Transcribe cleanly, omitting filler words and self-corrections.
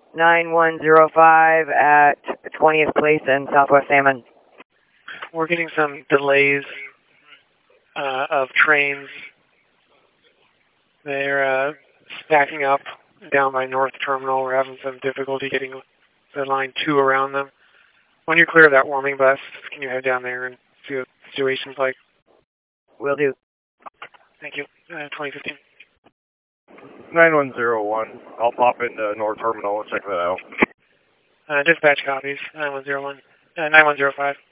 9105 at 20th Place in Southwest Salmon. We're getting some delays of trains. They're stacking up down by North Terminal. We're having some difficulty getting the line 2 around them. When you clear that warming bus, can you head down there and see what the situation's like? Will do. Thank you. 2015. 9101. I'll pop into North Terminal and check that out. Dispatch copies. 9101. 9105.